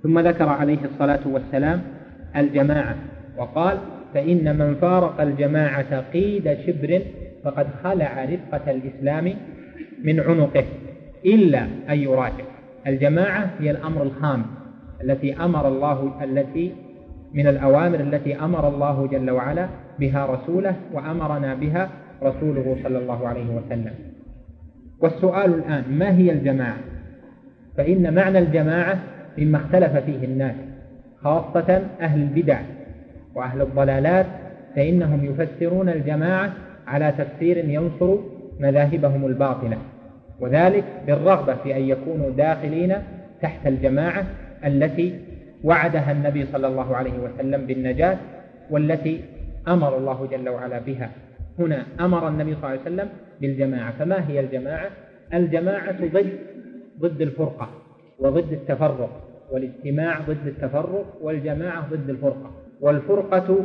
ثم ذكر عليه الصلاة والسلام الجماعة وقال: فإن من فارق الجماعة قيد شبر فقد خلع رفقة الإسلام من عنقه إلا أن يراجع. الجماعة هي الأمر الخامس التي من الأوامر التي أمر الله جل وعلا بها رسوله وأمرنا بها رسوله صلى الله عليه وسلم. والسؤال الآن: ما هي الجماعة؟ فإن معنى الجماعة مما اختلف فيه الناس، خاصة أهل البدع وأهل الضلالات، فإنهم يفسرون الجماعة على تفسير ينصر مذاهبهم الباطلة، وذلك بالرغبة في أن يكونوا داخلين تحت الجماعة التي وعدها النبي صلى الله عليه وسلم بالنجاة والتي أمر الله جل وعلا بها. هنا أمر النبي صلى الله عليه وسلم بالجماعة. فما هي الجماعة؟ الجماعة ضد الفرقة وضد التفرق، والاجتماع ضد التفرق، والجماعة ضد الفرقة. والفرقة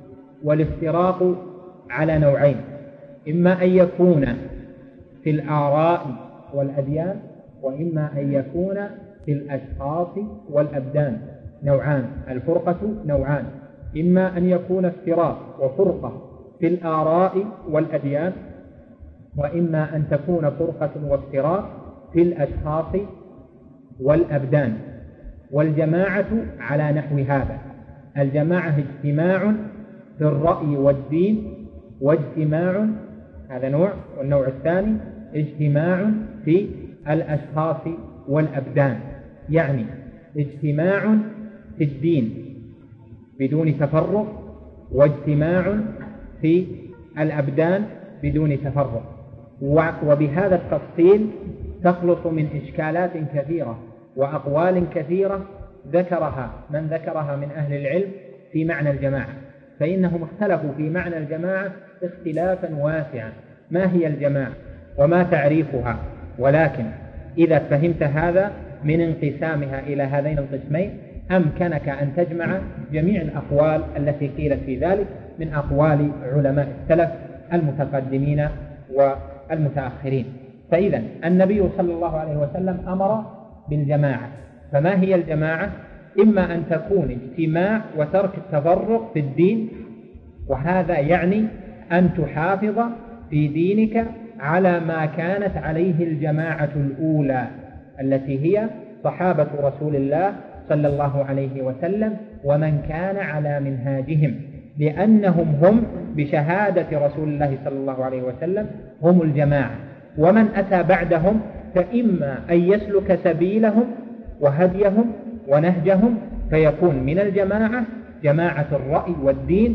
والافتراق على نوعين: إما أن يكون في الآراء والأديان، وإما أن يكون في الأشخاص والأبدان. نوعان، الفرقة نوعان: إما أن يكون افتراق وفرقة في الآراء والأديان، وإما أن تكون فرقة وافتراق في الأشخاص والأبدان. والجماعة على نحو هذا: الجماعة اجتماع في الرأي والدين، واجتماع، هذا نوع، والنوع الثاني اجتماع في الأشخاص والأبدان، يعني اجتماع في الدين بدون تفرق، واجتماع في الأبدان بدون تفرق. وبهذا التفصيل تخلص من إشكالات كثيرة وأقوال كثيرة من ذكرها من أهل العلم في معنى الجماعة، فإنهم اختلفوا في معنى الجماعة اختلافا واسعا: ما هي الجماعة وما تعريفها؟ ولكن إذا فهمت هذا من انقسامها إلى هذين القسمين أمكنك أن تجمع جميع الأقوال التي قيلت في ذلك من أقوال علماء السلف المتقدمين والمتأخرين. فإذا النبي صلى الله عليه وسلم أمر بالجماعة. فما هي الجماعة؟ إما أن تكون اجتماع وترك التفرق في الدين، وهذا يعني أن تحافظ في دينك على ما كانت عليه الجماعة الأولى التي هي صحابة رسول الله صلى الله عليه وسلم ومن كان على منهاجهم، لأنهم هم بشهادة رسول الله صلى الله عليه وسلم هم الجماعة. ومن أتى بعدهم فإما أن يسلك سبيلهم وهديهم ونهجهم فيكون من الجماعة، جماعة الرأي والدين،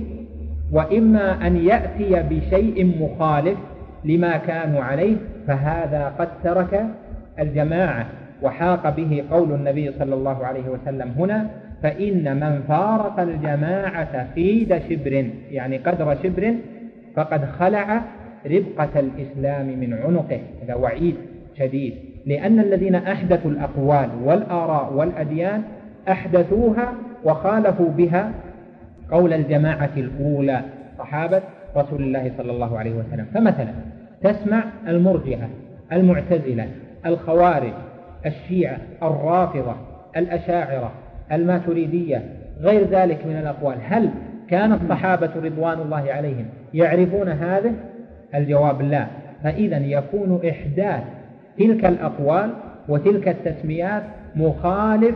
وإما أن يأتي بشيء مخالف لما كانوا عليه فهذا قد ترك الجماعة. وحاق به قول النبي صلى الله عليه وسلم هنا: فإن من فارق الجماعة قيد شبر، يعني قدر شبر، فقد خلع ربقة الإسلام من عنقه. هذا وعيد شديد، لأن الذين أحدثوا الأقوال والآراء والأديان أحدثوها وخالفوا بها قول الجماعة الأولى صحابة رسول الله صلى الله عليه وسلم. فمثلا تسمع المرجئة، المعتزلة، الخوارج، الشيعة، الرافضة، الأشاعرة، الماتريدية، غير ذلك من الأقوال. هل كان الصحابة رضوان الله عليهم يعرفون هذا؟ الجواب لا. فإذا يكون إحداث تلك الأقوال وتلك التسميات مخالف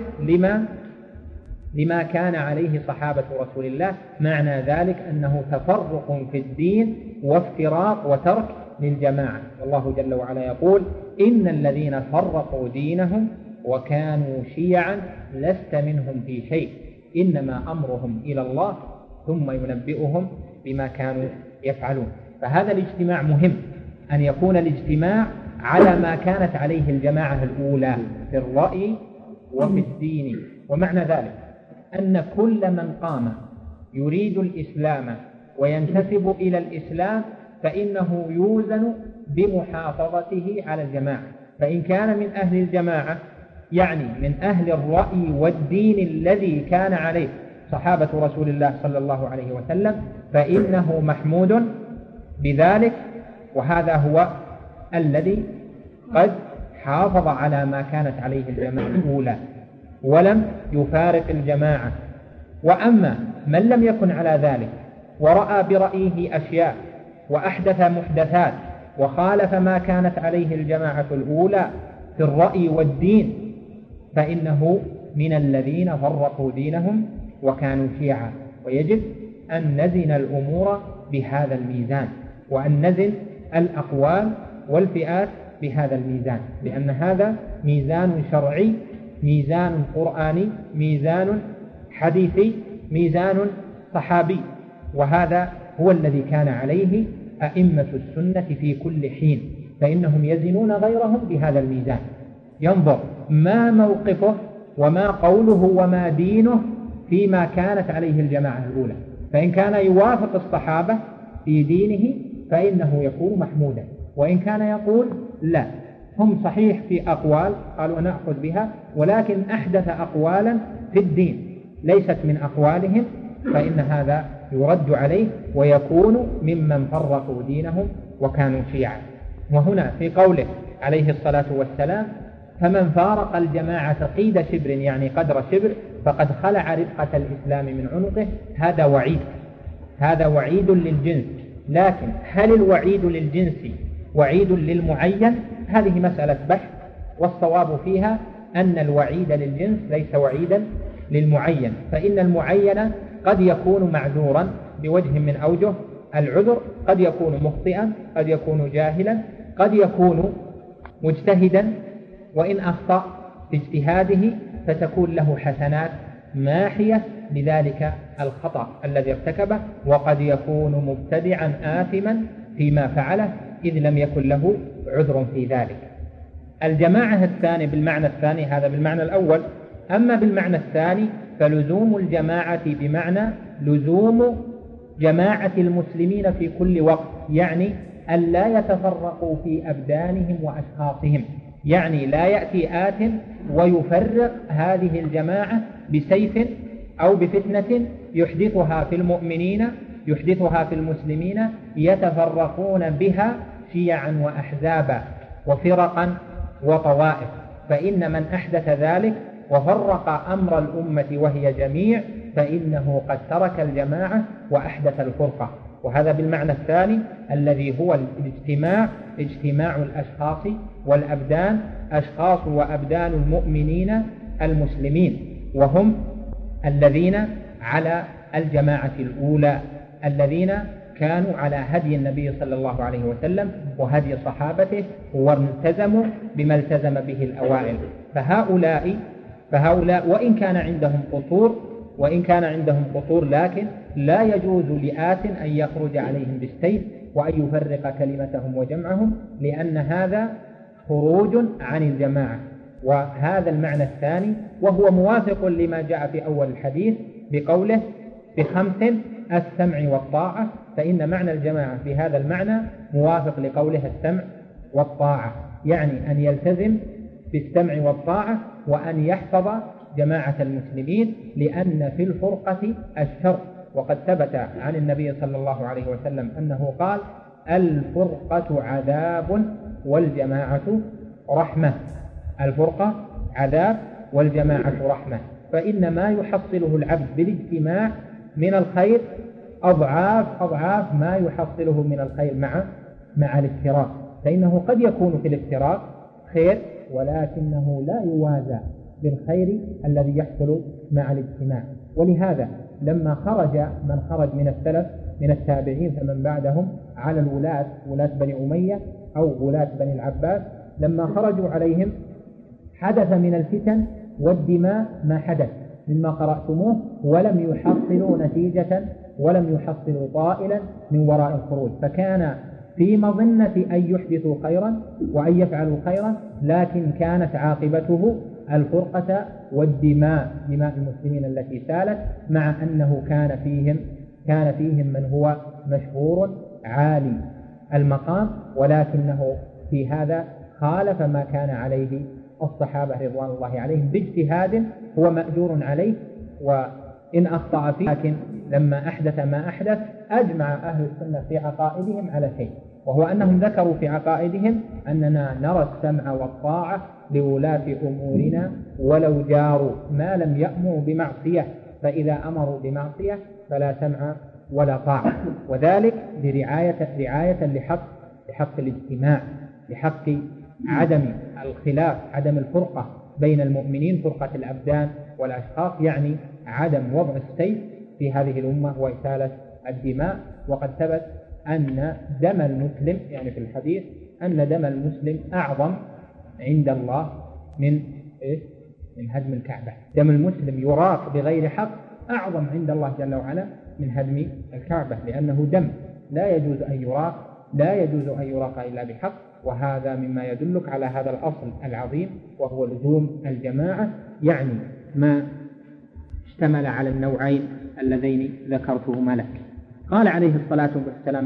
لما كان عليه صحابة رسول الله. معنى ذلك أنه تفرق في الدين وافتراق وترك للجماعة. والله جل وعلا يقول: إن الذين فرقوا دينهم وكانوا شيعا لست منهم في شيء إنما أمرهم إلى الله ثم ينبئهم بما كانوا يفعلون. فهذا الاجتماع مهم، أن يكون الاجتماع على ما كانت عليه الجماعة الأولى في الرأي وفي الدين. ومعنى ذلك أن كل من قام يريد الإسلام وينتسب إلى الإسلام فإنه يوزن بمحافظته على الجماعة. فإن كان من أهل الجماعة يعني من أهل الرأي والدين الذي كان عليه صحابة رسول الله صلى الله عليه وسلم فإنه محمود بذلك، وهذا هو الذي قد حافظ على ما كانت عليه الجماعة الأولى. ولم يفارق الجماعة. وأما من لم يكن على ذلك ورأى برأيه أشياء وأحدث محدثات وخالف ما كانت عليه الجماعة الأولى في الرأي والدين، فإنه من الذين فرقوا دينهم وكانوا شيعا. ويجب أن نزن الأمور بهذا الميزان، وأن نزن الأقوال والفئات بهذا الميزان، لأن هذا ميزان شرعي، ميزان قرآني، ميزان حديثي، ميزان صحابي، وهذا هو الذي كان عليه أئمة السنة في كل حين، فإنهم يزنون غيرهم بهذا الميزان، ينظر ما موقفه وما قوله وما دينه فيما كانت عليه الجماعة الأولى، فإن كان يوافق الصحابة في دينه فإنه يكون محمودا، وإن كان يقول لا، هم صحيح في أقوال قالوا نأخذ بها، ولكن أحدث أقوالا في الدين ليست من أقوالهم، فإن هذا يرد عليه ويكون ممن فرقوا دينهم وكانوا شيعا. وهنا في قوله عليه الصلاة والسلام: فمن فارق الجماعة قيد شبر، يعني قدر شبر، فقد خلع رفقة الإسلام من عنقه. هذا وعيد، هذا وعيد للجنس، لكن هل الوعيد للجنس وعيد للمعين؟ هذه مسألة بحث، والصواب فيها أن الوعيد للجنس ليس وعيدا للمعين، فإن المعين قد يكون معذورا بوجه من أوجه العذر، قد يكون مخطئا، قد يكون جاهلا، قد يكون مجتهدا، وإن أخطأ في اجتهاده فتكون له حسنات ماحية لذلك الخطأ الذي ارتكبه، وقد يكون مبتدعا آثما فيما فعله إذ لم يكن له عذر في ذلك. الجماعة الثاني بالمعنى الثاني، هذا بالمعنى الأول. أما بالمعنى الثاني فلزوم الجماعة بمعنى لزوم جماعة المسلمين في كل وقت، يعني أن لا يتفرقوا في أبدانهم وأشخاصهم، يعني لا يأتي آت ويفرق هذه الجماعة بسيف أو بفتنة يحدثها في المؤمنين، يحدثها في المسلمين، يتفرقون بها شيعا وأحزابا وفرقا وطوائف، فإن من أحدث ذلك وفرق أمر الأمة وهي جميع فإنه قد ترك الجماعة وأحدث الفرقة. وهذا بالمعنى الثاني الذي هو الاجتماع، اجتماع الأشخاص والأبدان، أشخاص وأبدان المؤمنين المسلمين، وهم الذين على الجماعة الأولى، الذين كانوا على هدي النبي صلى الله عليه وسلم وهدي صحابته والتزموا بما التزم به الأوائل. فهؤلاء وإن كان عندهم قصور لكن لا يجوز لآت أن يخرج عليهم بالسيف وأن يفرق كلمتهم وجمعهم، لأن هذا خروج عن الجماعة. وهذا المعنى الثاني وهو موافق لما جاء في أول الحديث بقوله بخمس: السمع والطاعة، فإن معنى الجماعة في هذا المعنى موافق لقوله السمع والطاعة، يعني أن يلتزم بالسمع والطاعة وأن يحفظ جماعة المسلمين، لأن في الفرقة الشر. وقد ثبت عن النبي صلى الله عليه وسلم أنه قال: الفرقة عذاب والجماعة رحمة. الفرقة عذاب والجماعة رحمة، فإن ما يحصله العبد بالاجتماع من الخير أضعاف ما يحصله من الخير مع الافتراق، فإنه قد يكون في الافتراق خير ولكنه لا يوازى بالخير الذي يحصل مع الاجتماع. ولهذا لما خرج من خرج من السلف من التابعين فمن بعدهم على ولاة بني أمية أو ولاة بني العباس، لما خرجوا عليهم حدث من الفتن والدماء ما حدث مما قرأتموه، ولم يحصلوا نتيجة ولم يحصلوا طائلا من وراء الخروج، فكان في مظنة أن يحدثوا خيرا وأن يفعلوا خيرا، لكن كانت عاقبته الفرقة والدماء، دماء المسلمين التي سالت، مع أنه كان فيهم من هو مشهور عالي المقام، ولكنه في هذا خالف ما كان عليه الصحابة رضوان الله عليهم باجتهاد هو مأجور عليه وإن أخطأ فيه، لكن لما أحدث ما أحدث أجمع أهل السنة في عقائدهم على شيء، وهو أنهم ذكروا في عقائدهم أننا نرى السمع والطاعة لولاة أمورنا ولو جاروا ما لم يأمروا بمعصية، فإذا أمروا بمعصية فلا سمع ولا طاعة، وذلك رعاية لحق الاجتماع، لحق عدم الخلاف، عدم الفرقة بين المؤمنين، فرقة الأبدان والأشخاص، يعني عدم وضع السيف في هذه الأمة وإسالة الدماء. وقد ثبت أن دم المسلم، يعني في الحديث أن دم المسلم أعظم عند الله من هدم الكعبة. دم المسلم يراق بغير حق أعظم عند الله جل وعلا من هدم الكعبة، لأنه دم لا يجوز أن يراق إلا بحق. وهذا مما يدلك على هذا الأصل العظيم، وهو لزوم الجماعة، يعني ما اشتمل على النوعين اللذين ذكرتهما لك. قال عليه الصلاة والسلام